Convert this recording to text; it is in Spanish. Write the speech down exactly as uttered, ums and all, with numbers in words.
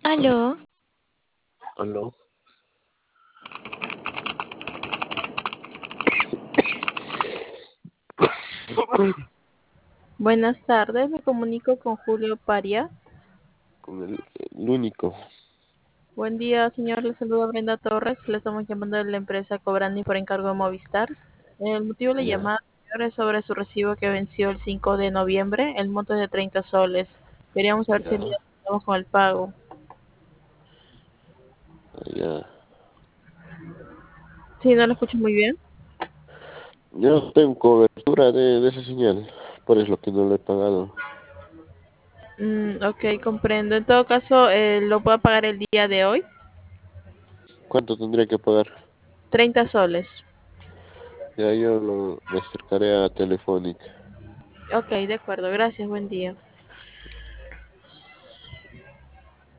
Aló, Aló, Buenas tardes, me comunico con Julio Paria. con el, el único. Buen día, señor. Le saluda Brenda Torres. Le estamos llamando de la empresa Cobrandi por encargo de Movistar. El motivo de la Ya, llamada, señor, es sobre su recibo que venció el cinco de noviembre. El monto es de treinta soles. Queríamos saber si ya, le estamos con el pago. ya. Sí, no lo escucho muy bien. Yo no tengo cobertura de, de esa señal, por eso que no lo he pagado. Mm, ok, comprendo. En todo caso, eh, ¿lo puedo pagar el día de hoy? ¿Cuánto tendría que pagar? Treinta soles. Ya yo lo, me acercaré a Telefónica. Ok, de acuerdo. Gracias. Buen día.